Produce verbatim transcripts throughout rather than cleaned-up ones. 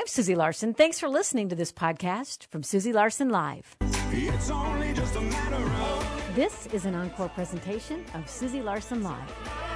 I'm Susie Larson. Thanks for listening to this podcast from Susie Larson Live. It's only just a matter of... This is an encore presentation of Susie Larson Live.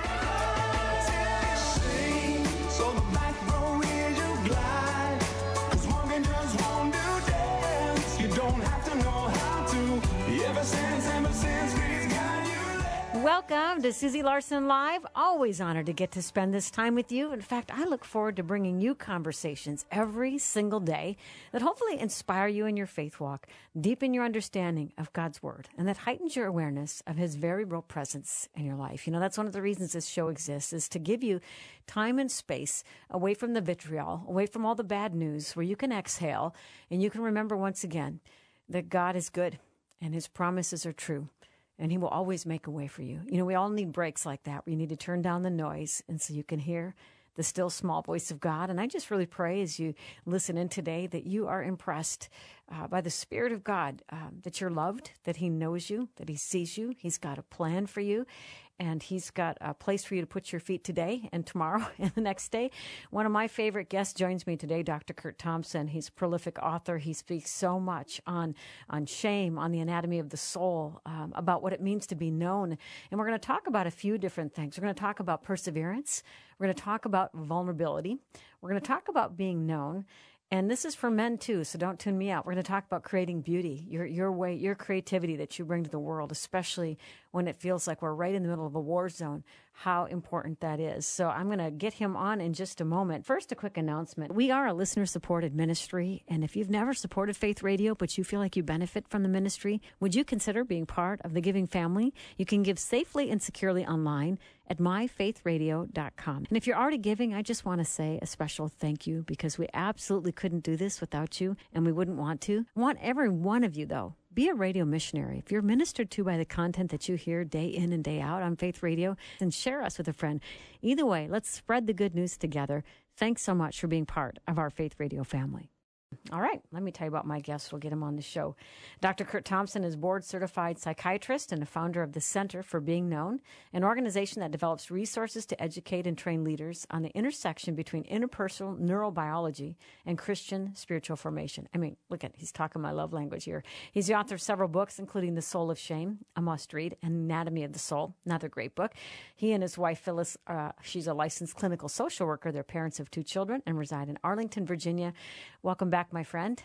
Sing, so the back row is your glide, 'cause walking just won't do dance. You don't have to know how to. Ever since, ever since, we've got you. Welcome to Susie Larson Live. Always honored to get to spend this time with you. In fact, I look forward to bringing you conversations every single day that hopefully inspire you in your faith walk, deepen your understanding of God's Word, and that heightens your awareness of His very real presence in your life. You know, that's one of the reasons this show exists, is to give you time and space away from the vitriol, away from all the bad news, where you can exhale and you can remember once again that God is good and His promises are true. And He will always make a way for you. You know, we all need breaks like that where you need to turn down the noise and so you can hear the still small voice of God. And I just really pray as you listen in today that you are impressed uh, by the Spirit of God, um, that you're loved, that He knows you, that He sees you. He's got a plan for you. And He's got a place for you to put your feet today and tomorrow and the next day. One of my favorite guests joins me today, Doctor Kurt Thompson. He's a prolific author. He speaks so much on, on shame, on the anatomy of the soul, um, about what it means to be known. And we're going to talk about a few different things. We're going to talk about perseverance. We're going to talk about vulnerability. We're going to talk about being known. And this is for men too, so don't tune me out. We're going to talk about creating beauty, your your way, your creativity that you bring to the world, especially when it feels like we're right in the middle of a war zone, how important that is. So I'm going to get him on in just a moment. First, a quick announcement. We are a listener-supported ministry, and if you've never supported Faith Radio, but you feel like you benefit from the ministry, would you consider being part of the giving family? You can give safely and securely online at my faith radio dot com. And if you're already giving, I just want to say a special thank you, because we absolutely couldn't do this without you, and we wouldn't want to. I want every one of you, though, be a radio missionary. If you're ministered to by the content that you hear day in and day out on Faith Radio, then share us with a friend. Either way, let's spread the good news together. Thanks so much for being part of our Faith Radio family. All right, let me tell you about my guest. We'll get him on the show. Doctor Kurt Thompson is board-certified psychiatrist and a founder of the Center for Being Known, an organization that develops resources to educate and train leaders on the intersection between interpersonal neurobiology and Christian spiritual formation. I mean, look at, he's talking my love language here. He's the author of several books, including The Soul of Shame, a must-read, and Anatomy of the Soul, another great book. He and his wife, Phyllis, uh, she's a licensed clinical social worker. They're parents of two children and reside in Arlington, Virginia. Welcome back, my friend.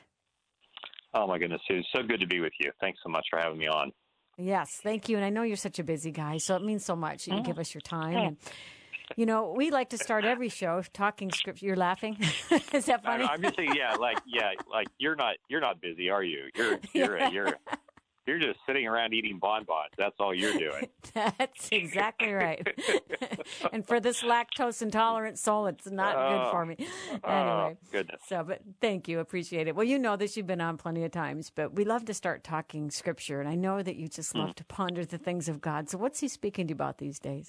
Oh, my goodness. It's so good to be with you. Thanks so much for having me on. Yes, thank you. And I know you're such a busy guy, so it means so much that you Mm. give us your time. And, you know, we like to start every show talking scripture. You're laughing? Is that funny? I'm just saying, yeah, like, yeah, like you're not, you're not busy, are you? You're, you're, yeah. you're, you're just sitting around eating bonbons. That's all you're doing. That's exactly right. And for this lactose intolerant soul, it's not oh, good for me. Anyway, oh, goodness. So, but thank you. Appreciate it. Well, you know this, you've been on plenty of times, but we love to start talking scripture. And I know that you just love mm. to ponder the things of God. So what's He speaking to you about these days?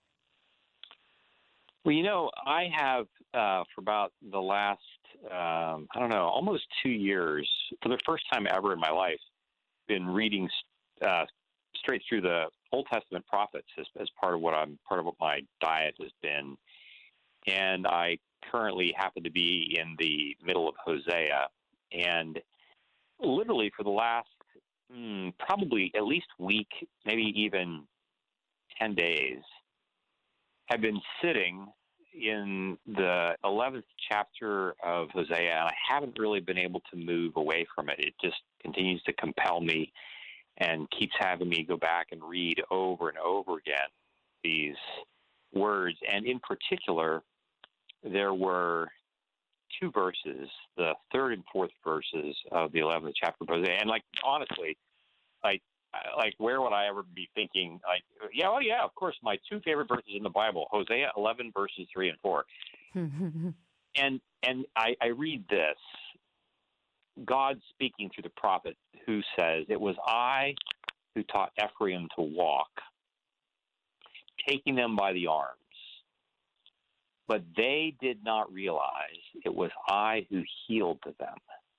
Well, you know, I have uh, for about the last, um, I don't know, almost two years, for the first time ever in my life, been reading uh, straight through the Old Testament prophets as, as part of what I'm part of what my diet has been, and I currently happen to be in the middle of Hosea, and literally for the last mm, probably at least week, maybe even ten days, have been sitting in the eleventh chapter of Hosea, and I haven't really been able to move away from it. It just continues to compel me and keeps having me go back and read over and over again these words. And in particular, there were two verses, the third and fourth verses of the eleventh chapter of Hosea. And, like, honestly, like, like where would I ever be thinking, like, yeah, well, yeah, of course, my two favorite verses in the Bible, Hosea eleven, verses three and four. and and I, I read this, God speaking through the prophet who says, "It was I who taught Ephraim to walk, taking them by the arms. But they did not realize it was I who healed them.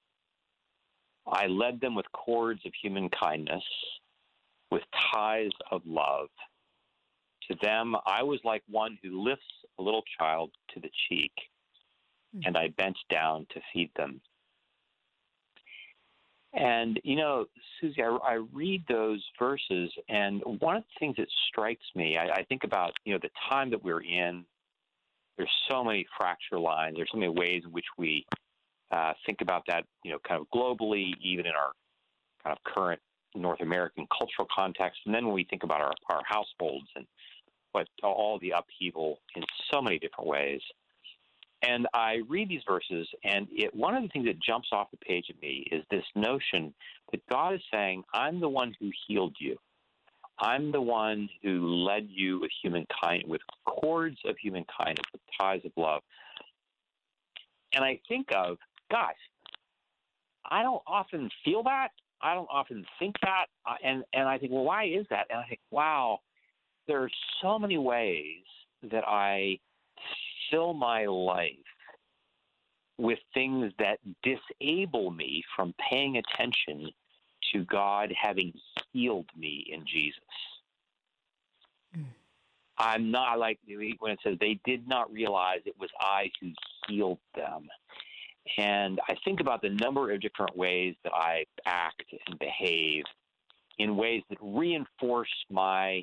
I led them with cords of human kindness, with ties of love. To them I was like one who lifts a little child to the cheek, and I bent down to feed them. And, you know, Susie, I, I read those verses, and one of the things that strikes me, I, I think about, you know, the time that we're in. There's so many fracture lines. There's so many ways in which we uh, think about that, you know, kind of globally, even in our kind of current North American cultural context. And then when we think about our, our households and what all the upheaval in so many different ways. And I read these verses, and it, one of the things that jumps off the page at me is this notion that God is saying, I'm the one who healed you. I'm the one who led you with humankind, with cords of humankind, with ties of love. And I think of, gosh, I don't often feel that. I don't often think that. Uh, and, and I think, well, why is that? And I think, wow, there are so many ways that I fill my life with things that disable me from paying attention to God having healed me in Jesus. Mm. I'm not like when it says they did not realize it was I who healed them. And I think about the number of different ways that I act and behave in ways that reinforce my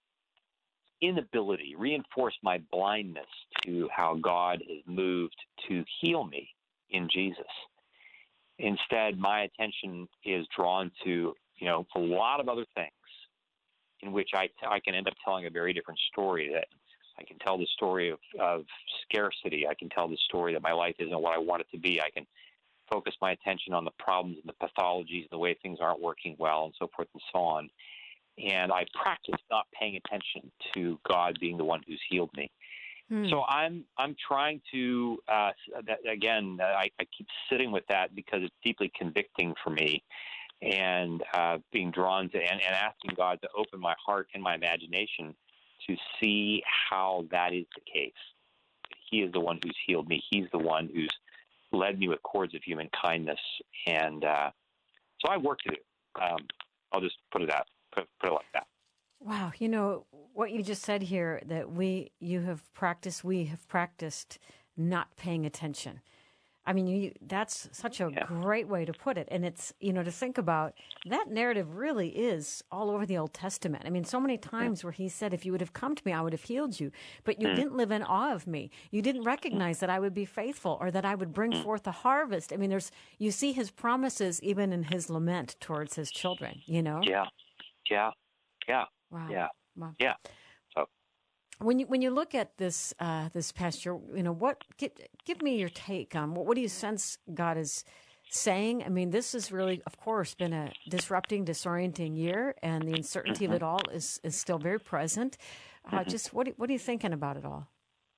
inability, reinforce my blindness to how God has moved to heal me in Jesus. Instead, my attention is drawn to, you know, a lot of other things in which I, I can end up telling a very different story. That I can tell the story of, of scarcity. I can tell the story that my life isn't what I want it to be. I can focus my attention on the problems and the pathologies and the way things aren't working well and so forth and so on. And I practice not paying attention to God being the one who's healed me. Hmm. So I'm I'm trying to, uh, that, again, I, I keep sitting with that because it's deeply convicting for me, and uh, being drawn to and, and asking God to open my heart and my imagination to see how that is the case. He is the one who's healed me. He's the one who's led me with cords of human kindness. And uh, so I have work to do. Um, I'll just put it out. Put, put it like that. Wow. You know, what you just said here, that we, you have practiced, we have practiced not paying attention. I mean, you, that's such a yeah. great way to put it. And it's, you know, to think about that narrative really is all over the Old Testament. I mean, so many times where he said, if you would have come to me, I would have healed you. But you mm. didn't live in awe of me. You didn't recognize that I would be faithful or that I would bring mm. forth a harvest. I mean, there's, you see his promises even in his lament towards his children, you know? Yeah. Yeah. Yeah. Wow. Yeah. Wow. Yeah. So when you when you look at this uh, this past year, you know, what give, give me your take on what, what do you sense God is saying? I mean, this has really, of course, been a disrupting, disorienting year, and the uncertainty mm-hmm. of it all is, is still very present. Uh, mm-hmm. Just what what are you thinking about it all?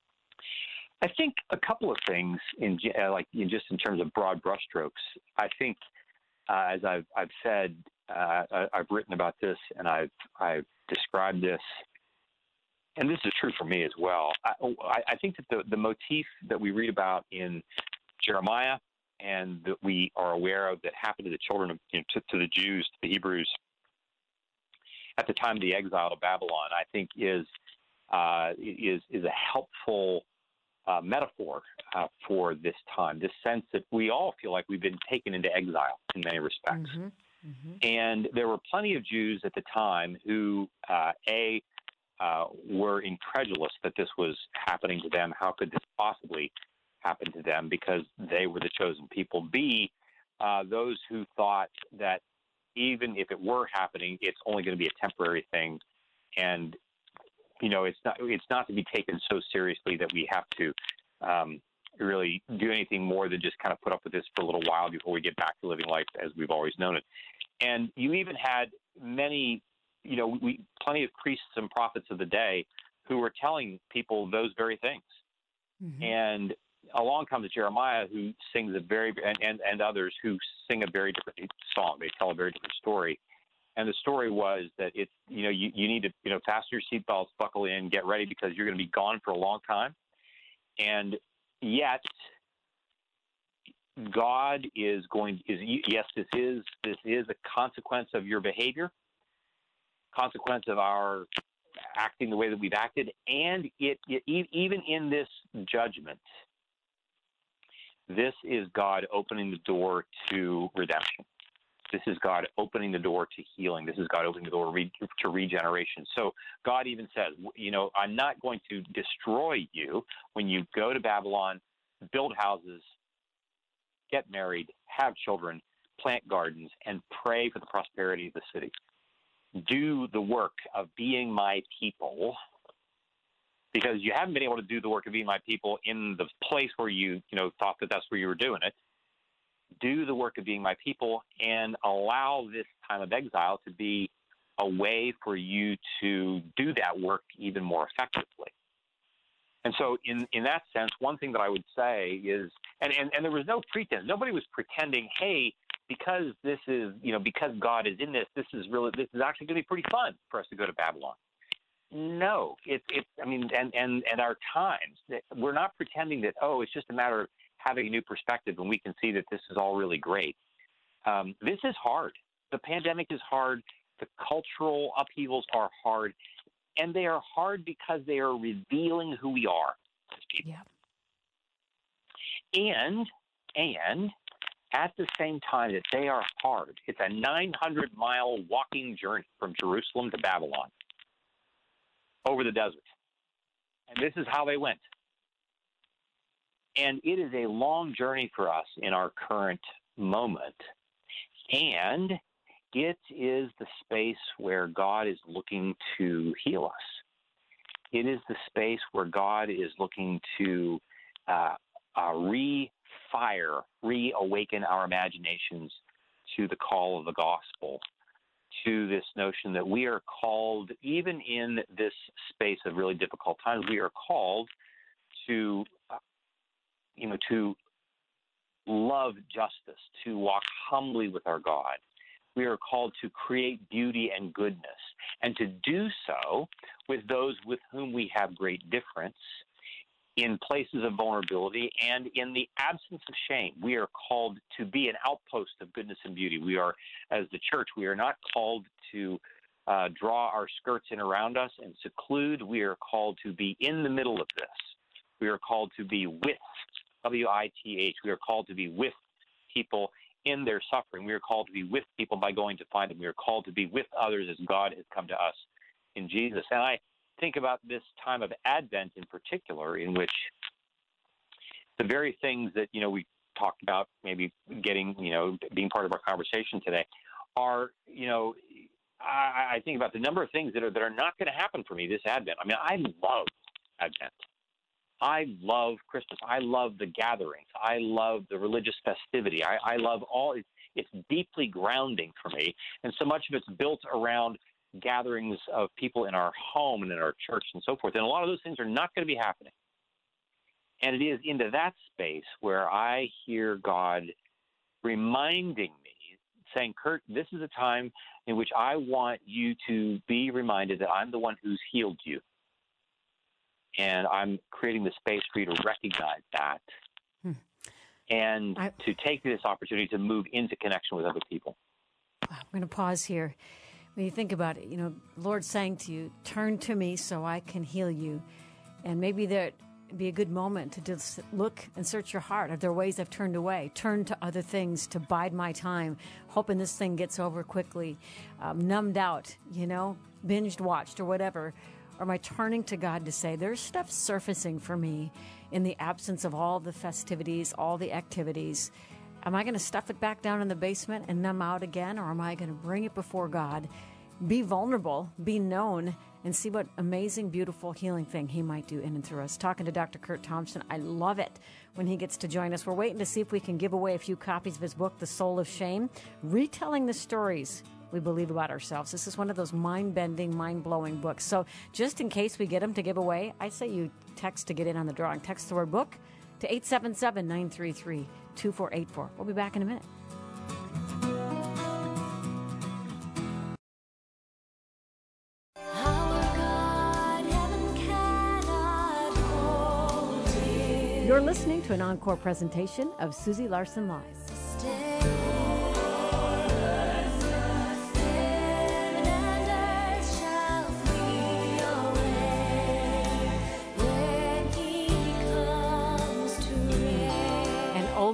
I think a couple of things in uh, like in just in terms of broad brushstrokes. I think uh, as I've I've said. Uh, I, I've written about this, and I've I've described this, and this is true for me as well. I, I think that the, the motif that we read about in Jeremiah and that we are aware of that happened to the children of you know, to, to the Jews, to the Hebrews at the time of the exile of Babylon, I think is uh, is is a helpful uh, metaphor uh, for this time. This sense that we all feel like we've been taken into exile in many respects. Mm-hmm. Mm-hmm. And there were plenty of Jews at the time who, uh, A, uh, were incredulous that this was happening to them. How could this possibly happen to them? Because they were the chosen people. B, uh, those who thought that even if it were happening, it's only going to be a temporary thing. And, you know, it's not, it's not to be taken so seriously that we have to um, really do anything more than just kind of put up with this for a little while before we get back to living life as we've always known it. And you even had many, you know, we, plenty of priests and prophets of the day who were telling people those very things. Mm-hmm. And along comes Jeremiah, who sings a very, and, and, and others who sing a very different song. They tell a very different story. And the story was that it's, you know, you, you need to, you know, fasten your seatbelts, buckle in, get ready because you're going to be gone for a long time. And yet, God is going is yes, this is this is a consequence of your behavior, consequence of our acting the way that we've acted, and it, it even in this judgment, This is God opening the door to redemption. This is God opening the door to healing. This is God opening the door re- to regeneration. So God even says, you know, I'm not going to destroy you when you go to Babylon, build houses, get married, have children, plant gardens, and pray for the prosperity of the city. Do the work of being my people, because you haven't been able to do the work of being my people in the place where you, you know, thought that that's where you were doing it. Do the work of being my people and allow this time of exile to be a way for you to do that work even more effectively. And so in, in that sense, one thing that I would say is, and, and, and there was no pretense. Nobody was pretending, hey, because this is, you know, because God is in this, this is really, this is actually going to be pretty fun for us to go to Babylon. No, it's, it's, I mean, and, and, and our times, we're not pretending that, oh, it's just a matter of having a new perspective and we can see that this is all really great. Um, this is hard. The pandemic is hard. The cultural upheavals are hard. And they are hard because they are revealing who we are as people. Yeah. And, and at the same time that they are hard, it's a nine hundred mile walking journey from Jerusalem to Babylon over the desert. And this is how they went. And it is a long journey for us in our current moment. And it is the space where God is looking to heal us. It is the space where God is looking to uh, uh, re-fire, reawaken our imaginations to the call of the gospel, to this notion that we are called, even in this space of really difficult times, we are called to uh, you know, to love justice, to walk humbly with our God. We are called to create beauty and goodness, and to do so with those with whom we have great difference in places of vulnerability and in the absence of shame. We are called to be an outpost of goodness and beauty. We are, as the church, we are not called to uh, draw our skirts in around us and seclude. We are called to be in the middle of this. We are called to be with, W I T H. We are called to be with people in their suffering. We are called to be with people by going to find them. We are called to be with others as God has come to us in Jesus. And I think about this time of Advent in particular, in which the very things that, you know, we talked about maybe getting, you know, being part of our conversation today are, you know, I, I think about the number of things that are that are not going to happen for me this Advent. I mean, I love Advent. I love Christmas. I love the gatherings. I love the religious festivity. I, I love all. It's, it's deeply grounding for me. And so much of it's built around gatherings of people in our home and in our church and so forth. And a lot of those things are not going to be happening. And it is into that space where I hear God reminding me, saying, Kurt, this is a time in which I want you to be reminded that I'm the one who's healed you. And I'm creating the space for you to recognize that hmm. and I, to take this opportunity to move into connection with other people. I'm going to pause here. When you think about it, you know, Lord's saying to you, turn to me so I can heal you. And maybe there'd be a good moment to just look and search your heart. Are there ways I've turned away? Turn to other things to bide my time, hoping this thing gets over quickly, um, numbed out, you know, binged watched or whatever. Or am I turning to God to say, there's stuff surfacing for me in the absence of all the festivities, all the activities? Am I going to stuff it back down in the basement and numb out again? Or am I going to bring it before God, be vulnerable, be known, and see what amazing, beautiful, healing thing he might do in and through us? Talking to Doctor Kurt Thompson. I love it when he gets to join us. We're waiting to see if we can give away a few copies of his book, The Soul of Shame, retelling the stories we believe about ourselves. This is one of those mind-bending, mind-blowing books. So just in case we get them to give away, I say you text to get in on the drawing. Text the word book to eight seven seven, nine three three, two four eight four. We'll be back in a minute. You're listening to an encore presentation of Susie Larson Live.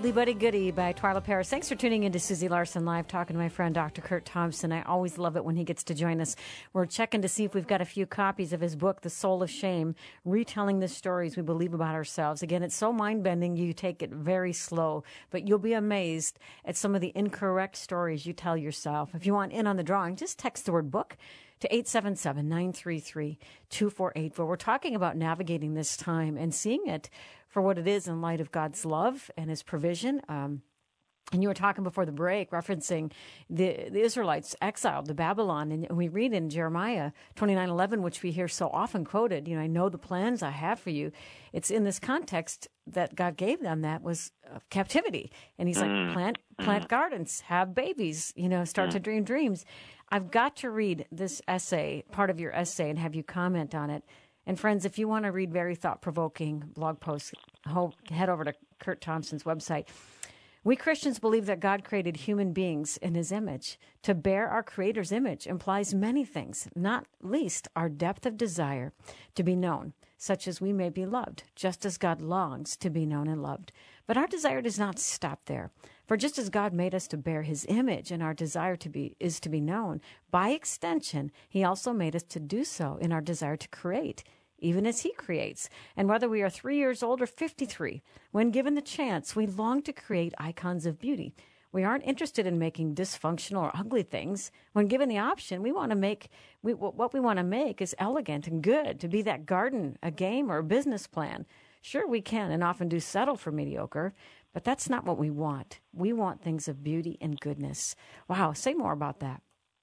Oldie Buddy Goodie by Twyla Paris. Thanks for tuning in to Susie Larson Live, talking to my friend Doctor Kurt Thompson. I always love it when he gets to join us. We're checking to see if we've got a few copies of his book, The Soul of Shame, retelling the stories we believe about ourselves. Again, it's so mind-bending, you take it very slow, but you'll be amazed at some of the incorrect stories you tell yourself. If you want in on the drawing, just text the word book to eight seven seven, nine three three, two four eight four. We're talking about navigating this time and seeing it for what it is in light of God's love and his provision. Um, and you were talking before the break, referencing the, the Israelites exiled to Babylon. And we read in Jeremiah twenty-nine eleven, which we hear so often quoted, you know, I know the plans I have for you. It's in this context that God gave them that was of captivity. And he's like, plant, plant gardens, have babies, you know, start to dream dreams. I've got to read this essay, part of your essay, and have you comment on it. And friends, if you want to read very thought-provoking blog posts, head over to Kurt Thompson's website. We Christians believe that God created human beings in his image. To bear our Creator's image implies many things, not least our depth of desire to be known, such as we may be loved, just as God longs to be known and loved. But our desire does not stop there. For just as God made us to bear his image and our desire to be is to be known, by extension, he also made us to do so in our desire to create, even as he creates. And whether we are three years old or fifty-three, when given the chance, we long to create icons of beauty. We aren't interested in making dysfunctional or ugly things. When given the option, we want to make, we, what we want to make is elegant and good, to be that garden, a game, or a business plan. Sure, we can and often do settle for mediocre, but that's not what we want. We want things of beauty and goodness. Wow, say more about that.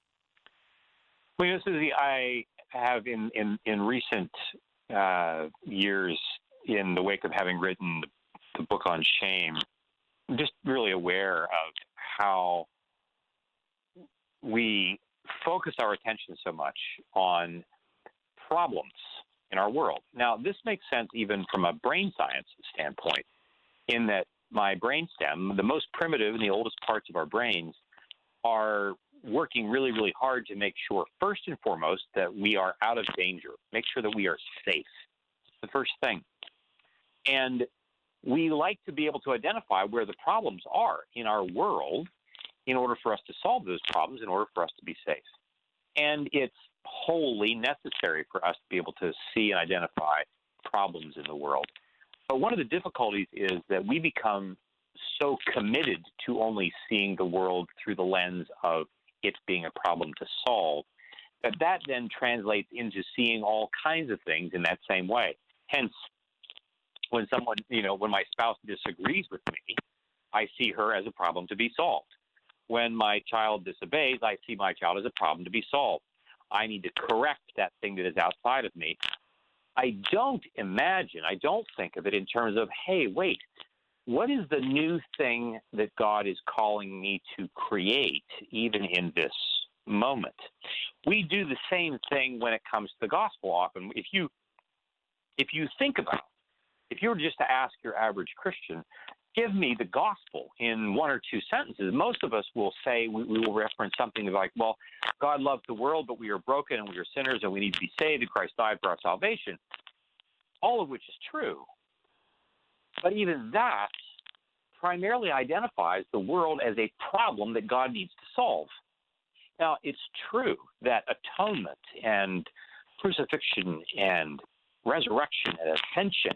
Well, you know, Susie, I have in, in, in recent uh, years, in the wake of having written the book on shame, I'm just really aware of how we focus our attention so much on problems in our world. Now, this makes sense even from a brain science standpoint, in that my brainstem, the most primitive and the oldest parts of our brains, are working really, really hard to make sure, first and foremost, that we are out of danger, make sure that we are safe. It's the first thing. And we like to be able to identify where the problems are in our world in order for us to solve those problems, in order for us to be safe. And it's wholly necessary for us to be able to see and identify problems in the world. But one of the difficulties is that we become so committed to only seeing the world through the lens of it being a problem to solve, that that then translates into seeing all kinds of things in that same way. Hence, when someone, you know, when my spouse disagrees with me, I see her as a problem to be solved. When my child disobeys, I see my child as a problem to be solved. I need to correct that thing that is outside of me. I don't imagine, I don't think of it in terms of, hey, wait, what is the new thing that God is calling me to create even in this moment? We do the same thing when it comes to the gospel often. If you if you think about, if you were just to ask your average Christian, give me the gospel in one or two sentences, most of us will say, we, we will reference something like, well, God loved the world, but we are broken and we are sinners and we need to be saved, and Christ died for our salvation, all of which is true. But even that primarily identifies the world as a problem that God needs to solve. Now, it's true that atonement and crucifixion and resurrection and ascension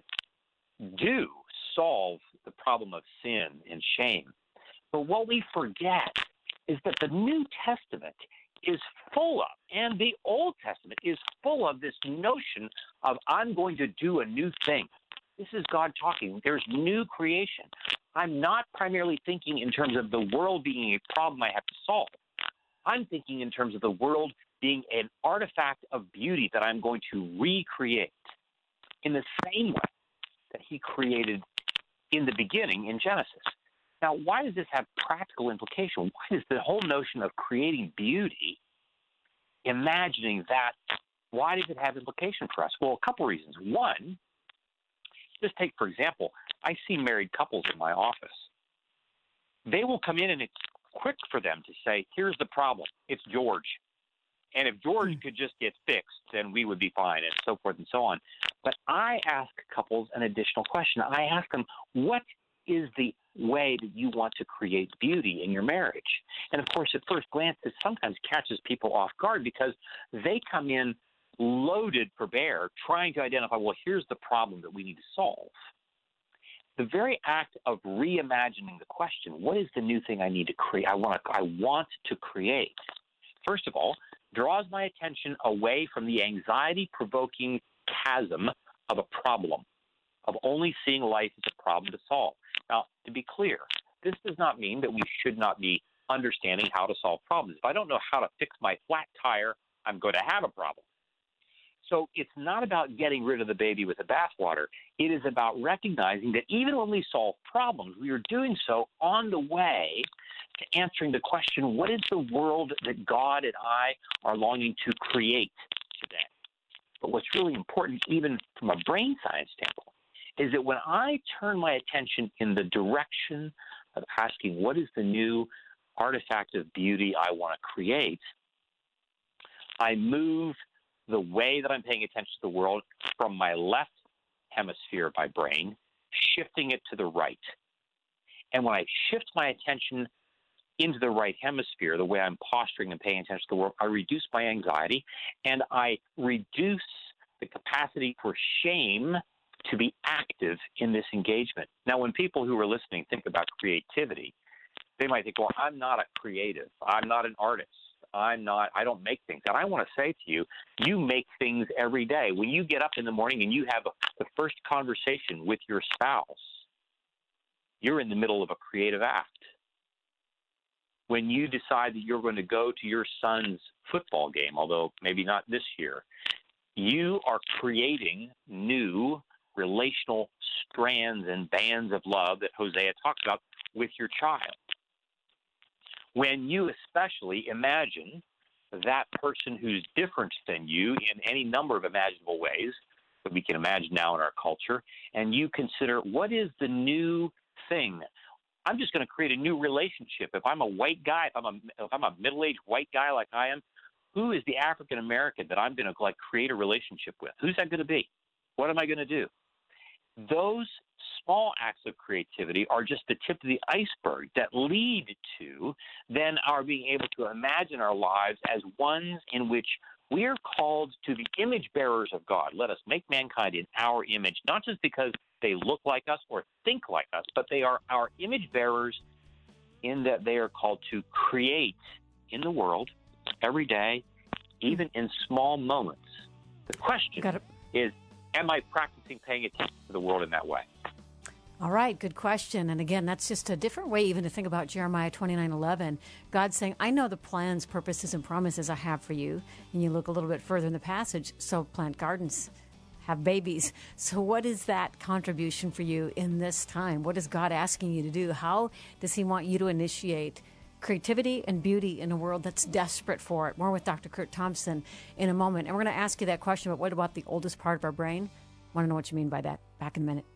do solve the problem of sin and shame. But what we forget is that the New Testament is full of, and the Old Testament is full of, this notion of I'm going to do a new thing. This is God talking. There's new creation. I'm not primarily thinking in terms of the world being a problem I have to solve. I'm thinking in terms of the world being an artifact of beauty that I'm going to recreate in the same way that he created in the beginning in Genesis. Now, why does this have practical implication? Why does the whole notion of creating beauty, imagining that, why does it have implication for us? Well, a couple reasons. One, just take, for example, I see married couples in my office. They will come in and it's quick for them to say, here's the problem. It's George. And if George could just get fixed, then we would be fine, and so forth and so on. But I ask couples an additional question. I ask them, what is the way that you want to create beauty in your marriage? And of course, at first glance, this sometimes catches people off guard because they come in loaded for bear, trying to identify, well, here's the problem that we need to solve. The very act of reimagining the question, what is the new thing I need to create? I want to, I want to create. First of all, draws my attention away from the anxiety-provoking chasm of a problem, of only seeing life as a problem to solve. Now, to be clear, this does not mean that we should not be understanding how to solve problems. If I don't know how to fix my flat tire, I'm going to have a problem. So it's not about getting rid of the baby with the bathwater. It is about recognizing that even when we solve problems, we are doing so on the way to answering the question, what is the world that God and I are longing to create today? But what's really important, even from a brain science standpoint, is that when I turn my attention in the direction of asking, what is the new artifact of beauty I want to create, I move the way that I'm paying attention to the world from my left hemisphere of my brain, shifting it to the right. And when I shift my attention into the right hemisphere, the way I'm posturing and paying attention to the world, I reduce my anxiety and I reduce the capacity for shame to be active in this engagement. Now, when people who are listening think about creativity, they might think, well, I'm not a creative. I'm not an artist. I'm not, I don't make things. And I want to say to you, you make things every day. When you get up in the morning and you have a, the first conversation with your spouse, you're in the middle of a creative act. When you decide that you're going to go to your son's football game, although maybe not this year, you are creating new relational strands and bands of love that Hosea talks about with your child. When you especially imagine that person who's different than you in any number of imaginable ways that we can imagine now in our culture, and you consider what is the new thing. I'm just going to create a new relationship. If I'm a white guy, if I'm a, if I'm a middle-aged white guy like I am, who is the African American that I'm going to like create a relationship with? Who's that going to be? What am I going to do? Those small acts of creativity are just the tip of the iceberg that lead to then our being able to imagine our lives as ones in which we are called to the image bearers of God. Let us make mankind in our image, not just because they look like us or think like us, but they are our image bearers in that they are called to create in the world every day, even in small moments. The question is, am I practicing paying attention to the world in that way? All right, good question. And again, that's just a different way even to think about Jeremiah twenty-nine eleven. God saying, I know the plans, purposes, and promises I have for you. And you look a little bit further in the passage, so plant gardens, have babies. So what is that contribution for you in this time? What is God asking you to do? How does he want you to initiate creativity and beauty in a world that's desperate for it? More with Doctor Kurt Thompson in a moment. And we're going to ask you that question, but what about the oldest part of our brain? I want to know what you mean by that. Back in a minute.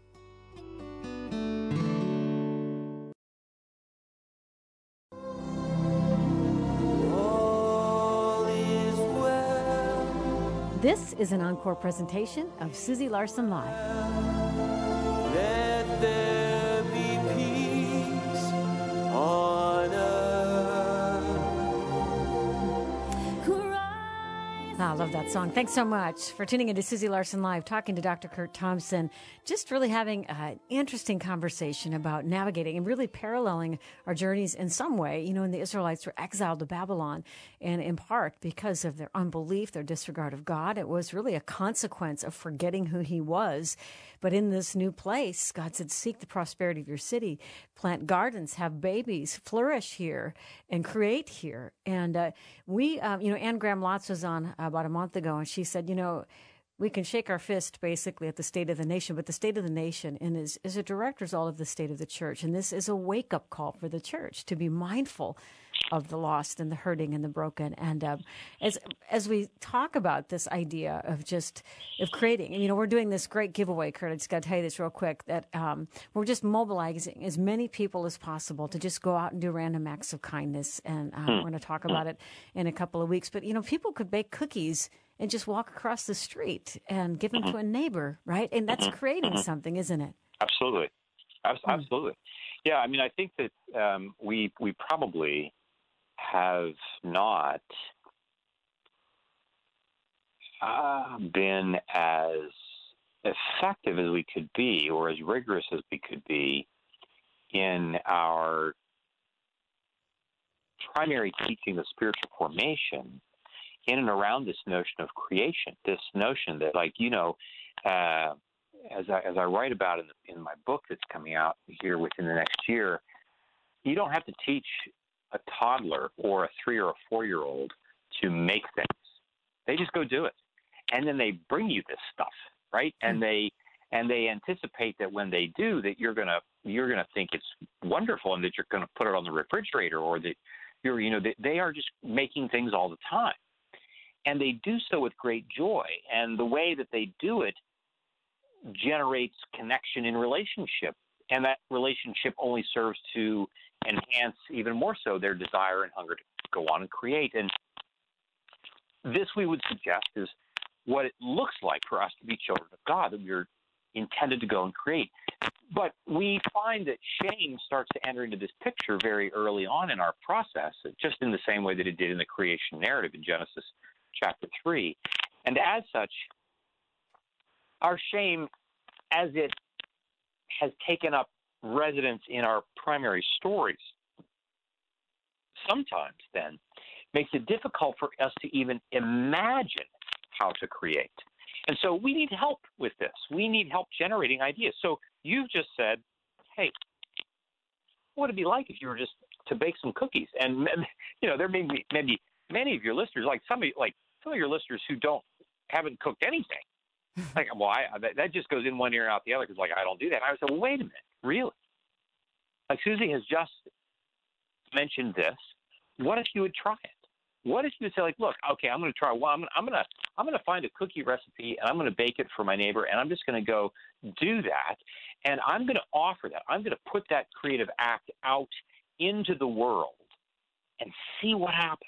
This is an encore presentation of Susie Larson Live. Let there be peace on earth. I love that song. Thanks so much for tuning into Susie Larson Live, talking to Doctor Kurt Thompson. Just really having an interesting conversation about navigating and really paralleling our journeys in some way. You know, when the Israelites were exiled to Babylon, and in part because of their unbelief, their disregard of God, it was really a consequence of forgetting who he was. But in this new place, God said, seek the prosperity of your city, plant gardens, have babies, flourish here, and create here. And uh, we, um, you know, Anne Graham Lotz was on about a month ago, and she said, you know, we can shake our fist basically at the state of the nation, but the state of the nation and is, is a direct result of the state of the church. And this is a wake-up call for the church to be mindful of the lost and the hurting and the broken. And um, as as we talk about this idea of just of creating, and, you know, we're doing this great giveaway, Kurt. I just got to tell you this real quick, that um, we're just mobilizing as many people as possible to just go out and do random acts of kindness. And uh, we're going to talk about it in a couple of weeks. But, you know, people could bake cookies and just walk across the street and give them to a neighbor, right? And that's creating something, isn't it? Absolutely. Absolutely. Yeah, I mean, I think that um, we we probably have not uh, been as effective as we could be, or as rigorous as we could be, in our primary teaching of spiritual formation in and around this notion of creation, this notion that, like, you know, uh, as I, as I write about in, the, in my book that's coming out here within the next year, you don't have to teach a toddler or a three or a four-year-old to make things. They just go do it. And then they bring you this stuff, right? Mm-hmm. And they and they anticipate that when they do, that you're gonna you're gonna think it's wonderful, and that you're gonna put it on the refrigerator, or that you're you know they, they are just making things all the time, and they do so with great joy. And the way that they do it generates connection in relationship, and that relationship only serves to enhance even more so their desire and hunger to go on and create. And this, we would suggest, is what it looks like for us to be children of God, that we're intended to go and create. But we find that shame starts to enter into this picture very early on in our process, just in the same way that it did in the creation narrative in Genesis chapter three. And as such, our shame, as it has taken up residence in our primary stories, sometimes then makes it difficult for us to even imagine how to create. And so we need help with this. We need help generating ideas. So you've just said, hey, what would it be like if you were just to bake some cookies? And, you know, there may be maybe many of your listeners, like some of, like some of your listeners who don't, haven't cooked anything. Like, well, I, that, that just goes in one ear and out the other, because, like, I don't do that. And I said, well, wait a minute, really? Like, Susie has just mentioned this. What if you would try it? What if you would say, like, look, okay, I'm going to try one. I'm going I'm to I'm going to find a cookie recipe, and I'm going to bake it for my neighbor, and I'm just going to go do that, and I'm going to offer that. I'm going to put that creative act out into the world and see what happens.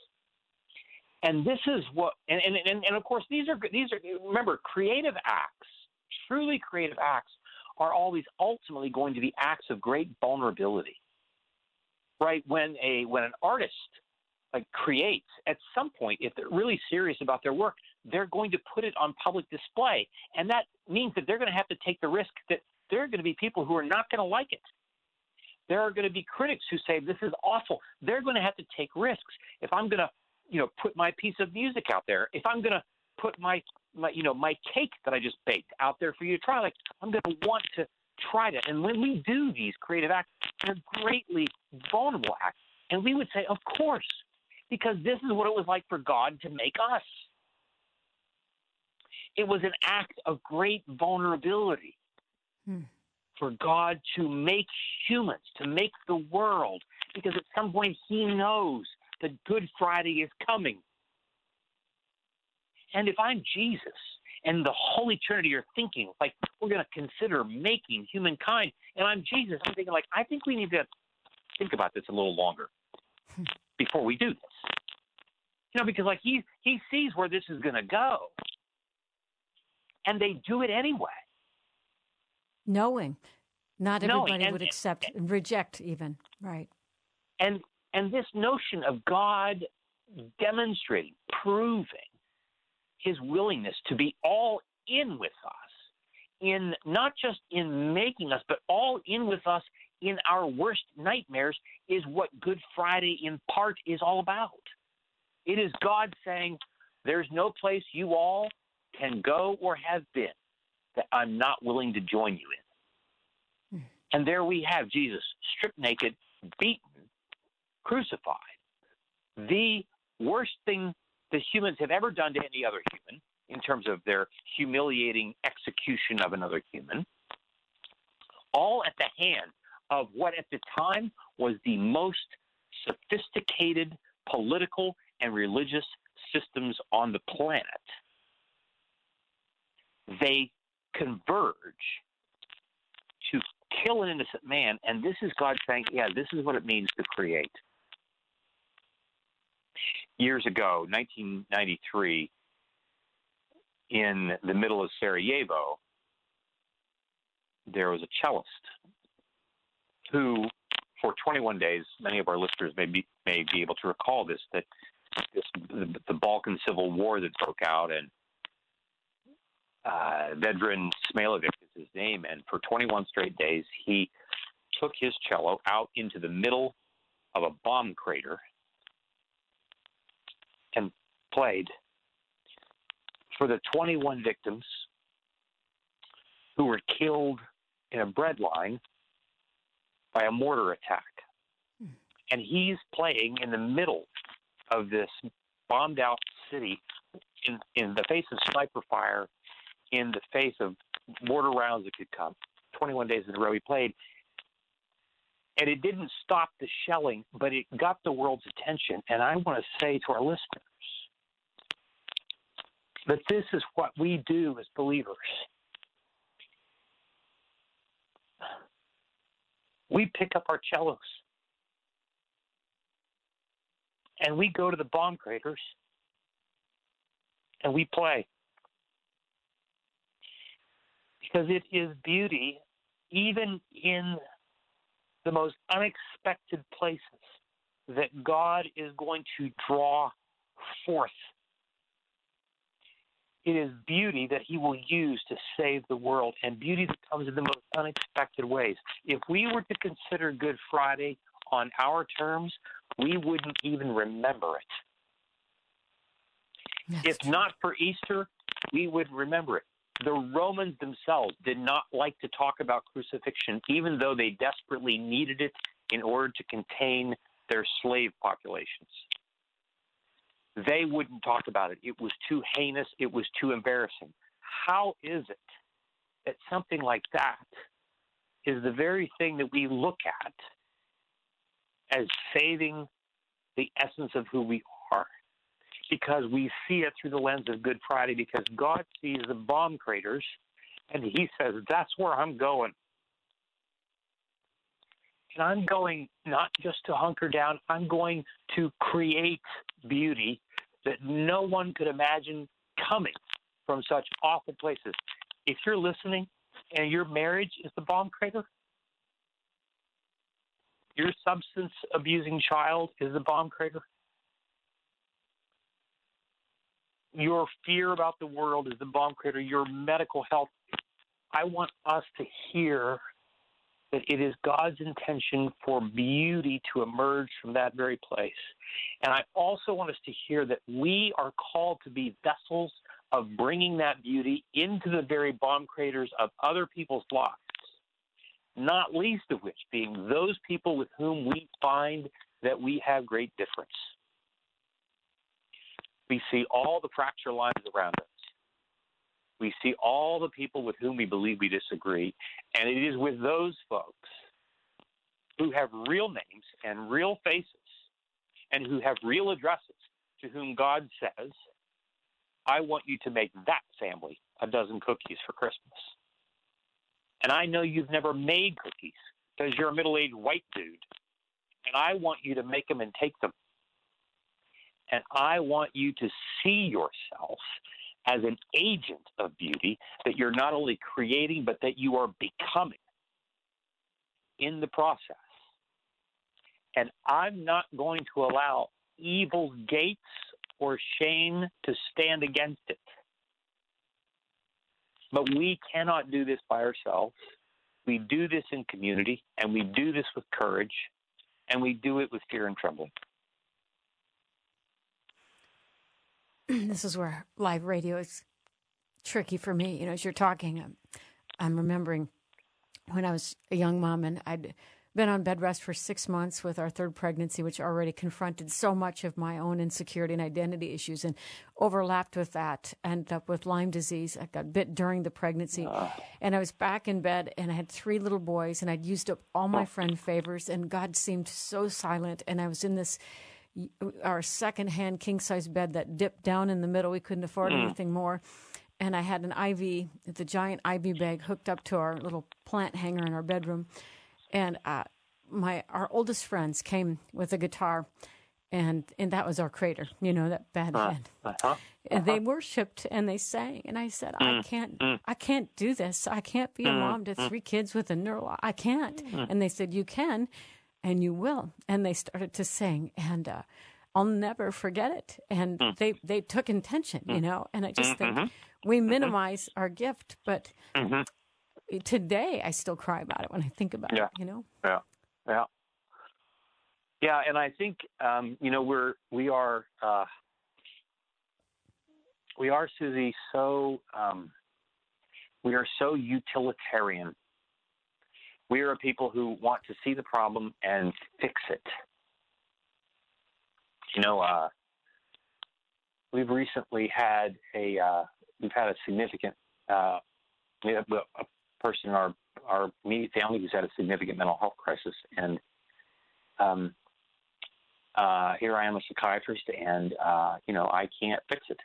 And this is what, and, and, and, and of course, these are, these are, remember, creative acts, truly creative acts, are always ultimately going to be acts of great vulnerability, right? When a, when an artist, like, creates, at some point, if they're really serious about their work, they're going to put it on public display. And that means that they're going to have to take the risk that there are going to be people who are not going to like it. There are going to be critics who say, this is awful. They're going to have to take risks. If I'm going to, you know, put my piece of music out there, if I'm going to put my, my, you know, my cake that I just baked out there for you to try, like, I'm going to want to try that. And when we do these creative acts, they're greatly vulnerable acts. And we would say, of course, because this is what it was like for God to make us. It was an act of great vulnerability hmm. for God to make humans, to make the world, because at some point he knows that Good Friday is coming. And if I'm Jesus and the Holy Trinity are thinking, like, we're going to consider making humankind, and I'm Jesus, I'm thinking, like, I think we need to think about this a little longer before we do this. You know, because, like, he, he sees where this is going to go. And they do it anyway. Knowing. Not everybody Knowing. And, would accept and reject even. Right. And and this notion of God demonstrating, proving his willingness to be all in with us, in not just in making us, but all in with us in our worst nightmares, is what Good Friday in part is all about. It is God saying, there's no place you all can go or have been that I'm not willing to join you in. Hmm. And there we have Jesus, stripped naked, beaten, crucified. The worst thing that humans have ever done to any other human in terms of their humiliating execution of another human, all at the hand of what at the time was the most sophisticated political and religious systems on the planet. They converge to kill an innocent man, and this is God saying, yeah, this is what it means to create. Years ago, nineteen ninety-three, in the middle of Sarajevo, there was a cellist who, for twenty-one days, many of our listeners may be may be able to recall this, that this the, the Balkan Civil War that broke out, and uh, Vedran Smilovic is his name, and for twenty-one straight days, he took his cello out into the middle of a bomb crater and played for the twenty-one victims who were killed in a bread line by a mortar attack. Hmm. And he's playing in the middle of this bombed out city in, in the face of sniper fire, in the face of mortar rounds that could come. twenty-one days in a row he played. And it didn't stop the shelling, but it got the world's attention. And I want to say to our listeners that this is what we do as believers. We pick up our cellos and we go to the bomb craters and we play. Because it is beauty even in the most unexpected places that God is going to draw forth. It is beauty that he will use to save the world, and beauty that comes in the most unexpected ways. If we were to consider Good Friday on our terms, we wouldn't even remember it. That's if true. Not for Easter, we would remember it. The Romans themselves did not like to talk about crucifixion, even though they desperately needed it in order to contain their slave populations. They wouldn't talk about it. It was too heinous. It was too embarrassing. How is it that something like that is the very thing that we look at as saving the essence of who we are? Because we see it through the lens of Good Friday, because God sees the bomb craters, and he says, that's where I'm going. And I'm going not just to hunker down, I'm going to create beauty that no one could imagine coming from such awful places. If you're listening and your marriage is the bomb crater, your substance abusing child is the bomb crater, your fear about the world is the bomb crater, your medical health, I want us to hear that it is God's intention for beauty to emerge from that very place. And I also want us to hear that we are called to be vessels of bringing that beauty into the very bomb craters of other people's lives, not least of which being those people with whom we find that we have great difference. We see all the fracture lines around us. We see all the people with whom we believe we disagree, and it is with those folks who have real names and real faces and who have real addresses to whom God says, I want you to make that family a dozen cookies for Christmas. And I know you've never made cookies because you're a middle-aged white dude, and I want you to make them and take them. And I want you to see yourself as an agent of beauty that you're not only creating, but that you are becoming in the process. And I'm not going to allow evil's gates or shame to stand against it. But we cannot do this by ourselves. We do this in community, and we do this with courage, and we do it with fear and trembling. This is where live radio is tricky for me. You know, as you're talking, I'm, I'm remembering when I was a young mom and I'd been on bed rest for six months with our third pregnancy, which already confronted so much of my own insecurity and identity issues, and overlapped with that. Ended up with Lyme disease. I got bit during the pregnancy, uh. and I was back in bed, and I had three little boys, and I'd used up all my friend favors, and God seemed so silent, and I was in this our second-hand king-size bed that dipped down in the middle. We couldn't afford mm. anything more. And I had an I V, the giant I V bag hooked up to our little plant hanger in our bedroom. And uh, my our oldest friends came with a guitar, And and that was our crater, you know, that bad Uh, head. uh-huh, uh-huh. And they worshiped and they sang. And I said, I can't, I can't do this. I can't be a mom to three kids with a neuro. I can't. And they said, you can, and you will. And they started to sing, and uh, I'll never forget it. And they, they took intention, you know. And I just think we minimize our gift, but today I still cry about it when I think about Yeah. it, you know. Yeah, yeah, yeah. And I think um, you know we're we are uh, we are Susie so um, we are so utilitarian. We are people who want to see the problem and fix it. You know, uh, we've recently had a uh, we've had a significant uh, we have a person in our our immediate family who's had a significant mental health crisis, and um, uh, here I am, a psychiatrist, and uh, you know I can't fix it.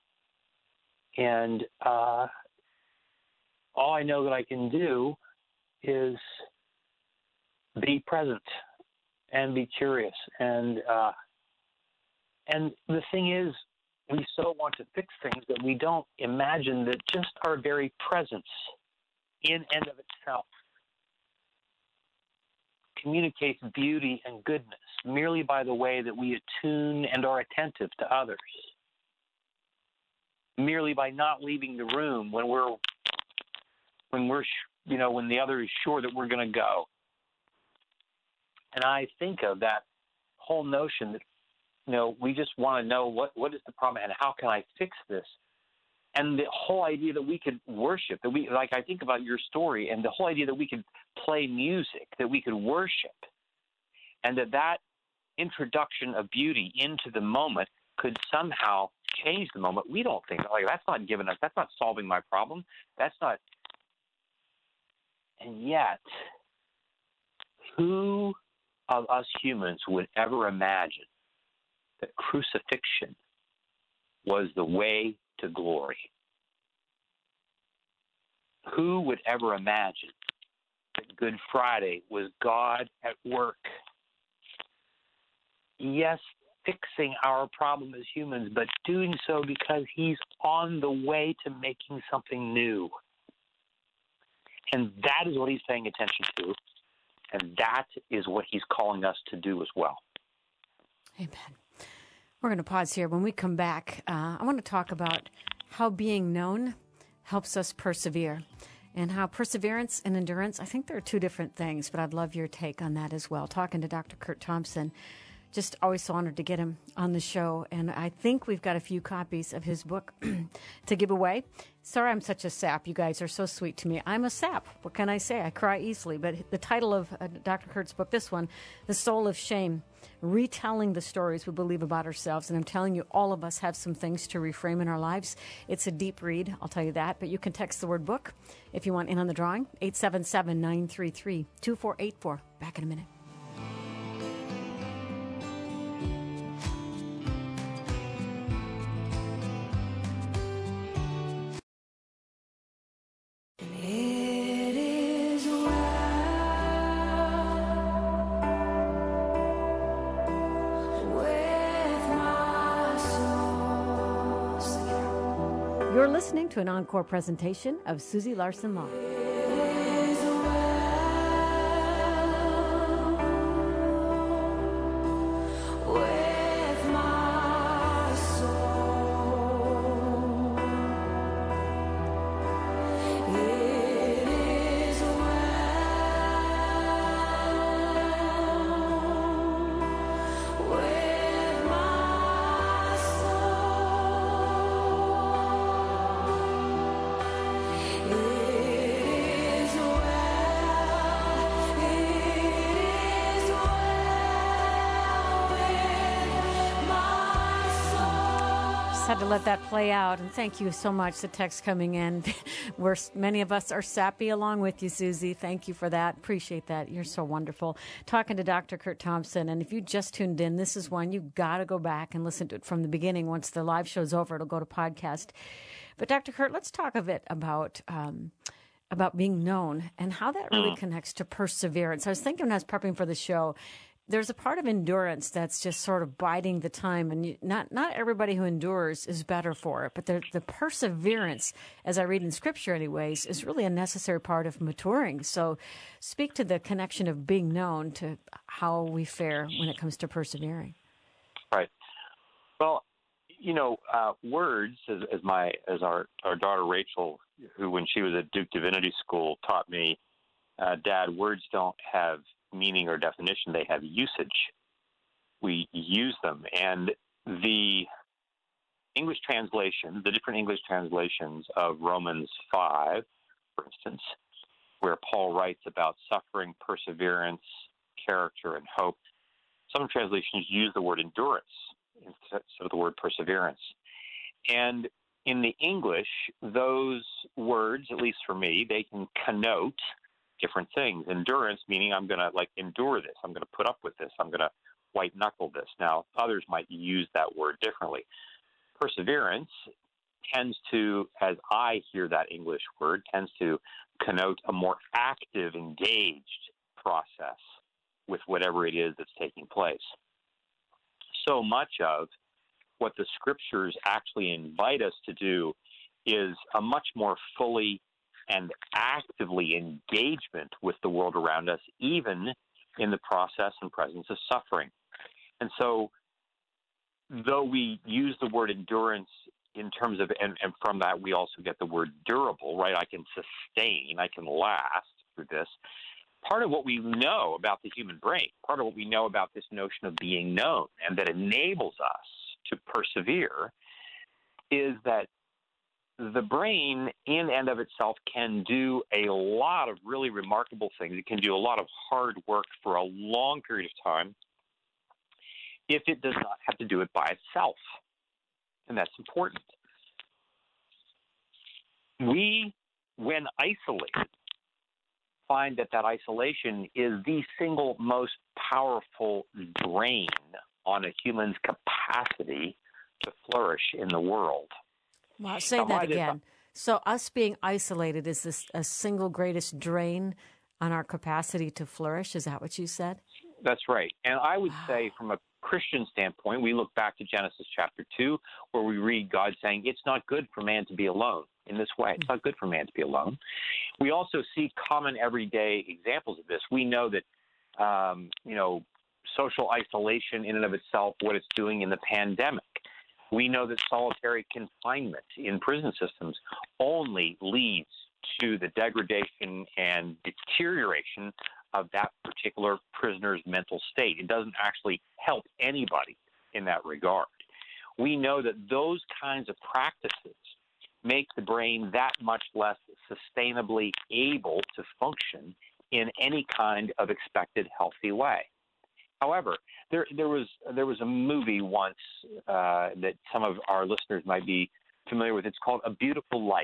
And uh, all I know that I can do is be present and be curious. And uh, and the thing is, we so want to fix things that we don't imagine that just our very presence in and of itself communicates beauty and goodness merely by the way that we attune and are attentive to others, merely by not leaving the room when we're when we're you know when the other is sure that we're going to go. And I think of that whole notion that you know we just want to know what what is the problem and how can I fix this. And the whole idea that we could worship, that we, like I think about your story, and the whole idea that we could play music, that we could worship, and that that introduction of beauty into the moment could somehow change the moment. We don't think, like, that's not giving us, that's not solving my problem. That's not. And yet, who of us humans would ever imagine that crucifixion was the way to glory? Who would ever imagine that Good Friday was God at work? Yes, fixing our problem as humans, but doing so because he's on the way to making something new. And that is what he's paying attention to, and that is what he's calling us to do as well. Amen. We're going to pause here. When we come back, uh, I want to talk about how being known helps us persevere, and how perseverance and endurance, I think they're two different things, but I'd love your take on that as well. Talking to Doctor Kurt Thompson, just always so honored to get him on the show, and I think we've got a few copies of his book to give away. Sorry I'm such a sap. You guys are so sweet to me. I'm a sap. What can I say? I cry easily. But the title of uh, Doctor Kurt's book, this one, The Soul of Shame, retelling the stories we believe about ourselves. And I'm telling you, all of us have some things to reframe in our lives. It's a deep read, I'll tell you that. But you can text the word book if you want in on the drawing, eight seven seven, nine three three, two four eight four. Back in a minute. You're listening to an encore presentation of Susie Larson Law. Had to let that play out, and thank you so much. The text coming in, we're many of us are sappy along with you, Susie. Thank you for that. Appreciate that. You're so wonderful. Talking to Doctor Kurt Thompson, and if you just tuned in, this is one you got to go back and listen to it from the beginning. Once the live show's over, it'll go to podcast. But Doctor Kurt, let's talk a bit about um, about being known and how that really mm. connects to perseverance. I was thinking when I was prepping for the show, there's a part of endurance that's just sort of biding the time, and you, not not everybody who endures is better for it, but the, the perseverance, as I read in Scripture anyways, is really a necessary part of maturing. So speak to the connection of being known to how we fare when it comes to persevering. Right. Well, you know, uh, words, as, as my as our, our daughter Rachel, who when she was at Duke Divinity School taught me, uh, Dad, words don't have meaning or definition, they have usage. We use them. And the English translation, the different English translations of Romans five, for instance, where Paul writes about suffering, perseverance, character, and hope, some translations use the word endurance instead of the word perseverance. And in the English, those words, at least for me, they can connote different things. Endurance, meaning I'm going to like endure this. I'm going to put up with this. I'm going to white knuckle this. Now, others might use that word differently. Perseverance tends to, as I hear that English word, tends to connote a more active, engaged process with whatever it is that's taking place. So much of what the Scriptures actually invite us to do is a much more fully and actively engagement with the world around us, even in the process and presence of suffering. And so, though we use the word endurance in terms of, and, and from that we also get the word durable, right? I can sustain, I can last through this. Part of what we know about the human brain, part of what we know about this notion of being known and that enables us to persevere is that the brain in and of itself can do a lot of really remarkable things. It can do a lot of hard work for a long period of time if it does not have to do it by itself. And that's important. We, when isolated, find that that isolation is the single most powerful drain on a human's capacity to flourish in the world. Wow, say now, that again. So us being isolated is this a single greatest drain on our capacity to flourish? Is that what you said? That's right. And I would wow. say from a Christian standpoint, we look back to Genesis chapter two, where we read God saying, it's not good for man to be alone in this way. It's not good for man to be alone. We also see common everyday examples of this. We know that, um, you know, social isolation in and of itself, what it's doing in the pandemic. We know that solitary confinement in prison systems only leads to the degradation and deterioration of that particular prisoner's mental state. It doesn't actually help anybody in that regard. We know that those kinds of practices make the brain that much less sustainably able to function in any kind of expected healthy way. However, there there was there was a movie once uh, that some of our listeners might be familiar with. It's called A Beautiful Life.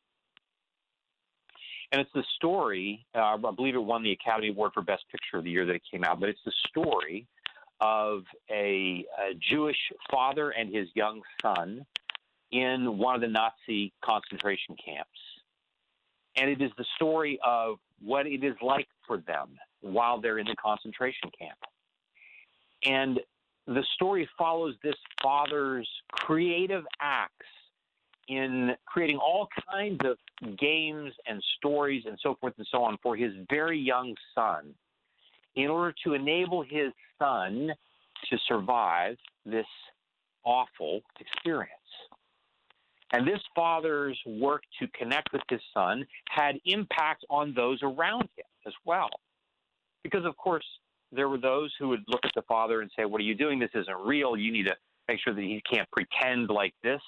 And it's the story, uh, I believe it won the Academy Award for Best Picture of the year that it came out, but it's the story of a, a Jewish father and his young son in one of the Nazi concentration camps. And it is the story of what it is like for them while they're in the concentration camp. And the story follows this father's creative acts in creating all kinds of games and stories and so forth and so on for his very young son in order to enable his son to survive this awful experience. And this father's work to connect with his son had impact on those around him as well. Because, of course, there were those who would look at the father and say, what are you doing? This isn't real. You need to make sure that he can't pretend like this.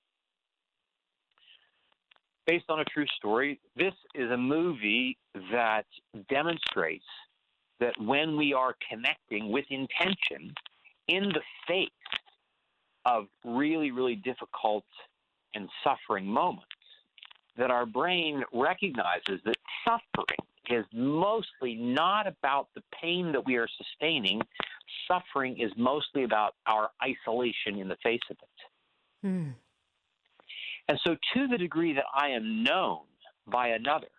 Based on a true story, this is a movie that demonstrates that when we are connecting with intention in the face of really, really difficult and suffering moments, that our brain recognizes that suffering is mostly not about the pain that we are sustaining. Suffering is mostly about our isolation in the face of it. Hmm. And so to the degree that I am known by another,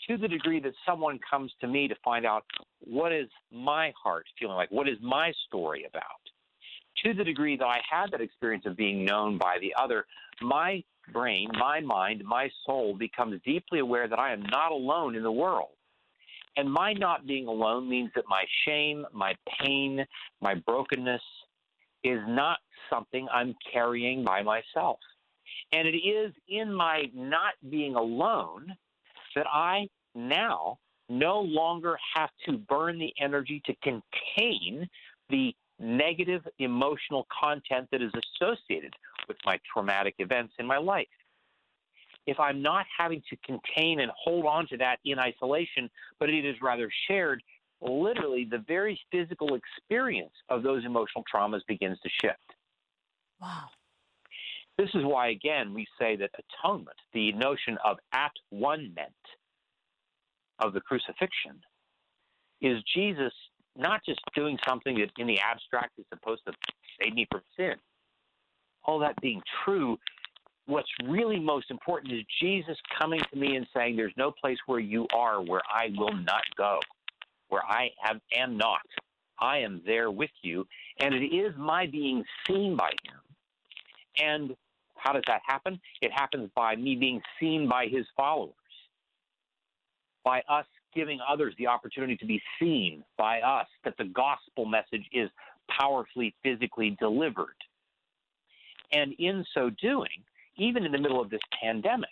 to the degree that someone comes to me to find out what is my heart feeling like, what is my story about, to the degree that I had that experience of being known by the other, my brain, my mind, my soul becomes deeply aware that I am not alone in the world. And my not being alone means that my shame, my pain, my brokenness is not something I'm carrying by myself. And it is in my not being alone that I now no longer have to burn the energy to contain the negative emotional content that is associated with my traumatic events in my life. If I'm not having to contain and hold on to that in isolation, but it is rather shared, literally the very physical experience of those emotional traumas begins to shift. Wow. This is why, again, we say that atonement, the notion of at-one-ment of the crucifixion, is Jesus not just doing something that in the abstract is supposed to save me from sin. All that being true, what's really most important is Jesus coming to me and saying, there's no place where you are where I will not go, where I am, am not. I am there with you, and it is my being seen by him. And how does that happen? It happens by me being seen by his followers, by us giving others the opportunity to be seen by us, that the gospel message is powerfully, physically delivered. And in so doing, even in the middle of this pandemic,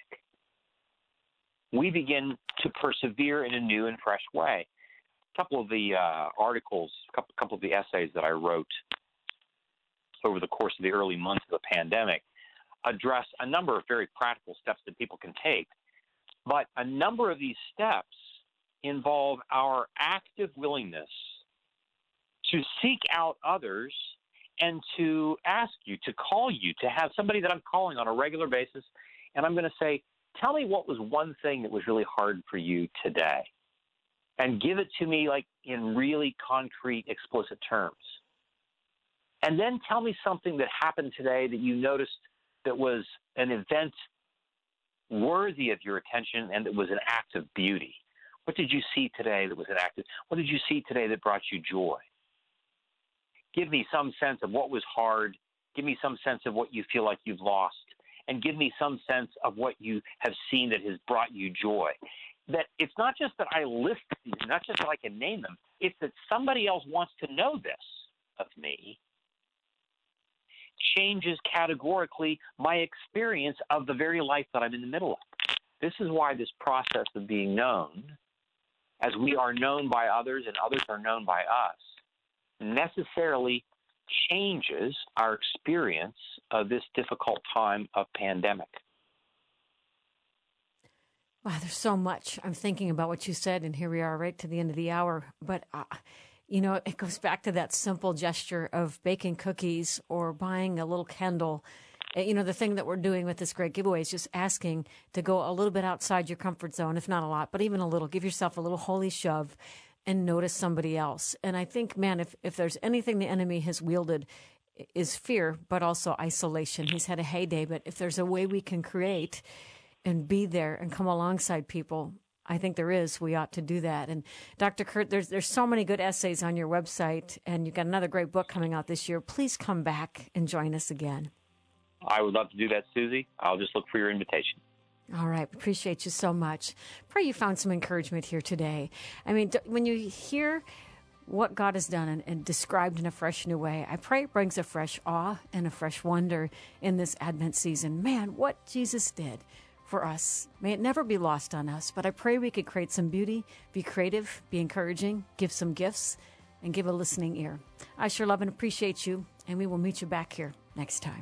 we begin to persevere in a new and fresh way. A couple of the uh, articles, a couple, couple of the essays that I wrote over the course of the early months of the pandemic address a number of very practical steps that people can take. But a number of these steps involve our active willingness to seek out others and to ask you, to call you, to have somebody that I'm calling on a regular basis, and I'm going to say, tell me what was one thing that was really hard for you today, and give it to me like in really concrete, explicit terms. And then tell me something that happened today that you noticed that was an event worthy of your attention and that was an act of beauty. What did you see today that was an act of, what did you see today that brought you joy? Give me some sense of what was hard. Give me some sense of what you feel like you've lost. And give me some sense of what you have seen that has brought you joy. That it's not just that I list these, not just that I can name them. It's that somebody else wants to know this of me. Changes categorically my experience of the very life that I'm in the middle of. This is why this process of being known, as we are known by others and others are known by us, necessarily changes our experience of this difficult time of pandemic. Wow, there's so much. I'm thinking about what you said, and here we are right to the end of the hour. But, uh, you know, it goes back to that simple gesture of baking cookies or buying a little candle. You know, the thing that we're doing with this great giveaway is just asking to go a little bit outside your comfort zone, if not a lot, but even a little. Give yourself a little holy shove and notice somebody else. And I think, man, if, if there's anything the enemy has wielded is fear, but also isolation. He's had a heyday, but if there's a way we can create and be there and come alongside people, I think there is. We ought to do that. And Doctor Kurt, there's there's so many good essays on your website, and you've got another great book coming out this year. Please come back and join us again. I would love to do that, Susie. I'll just look for your invitation. All right. Appreciate you so much. Pray you found some encouragement here today. I mean, when you hear what God has done and, and described in a fresh new way, I pray it brings a fresh awe and a fresh wonder in this Advent season. Man, what Jesus did for us, may it never be lost on us. But I pray we could create some beauty, be creative, be encouraging, give some gifts, and give a listening ear. I sure love and appreciate you, and we will meet you back here next time.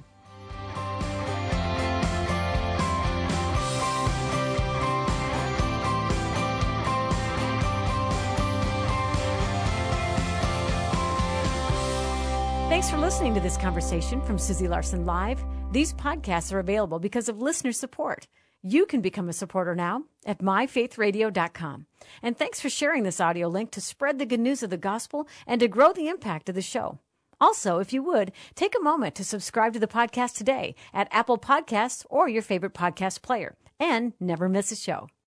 Thanks for listening to this conversation from Susie Larson Live. These podcasts are available because of listener support. You can become a supporter now at my faith radio dot com. And thanks for sharing this audio link to spread the good news of the gospel and to grow the impact of the show. Also, if you would, take a moment to subscribe to the podcast today at Apple Podcasts or your favorite podcast player, and never miss a show.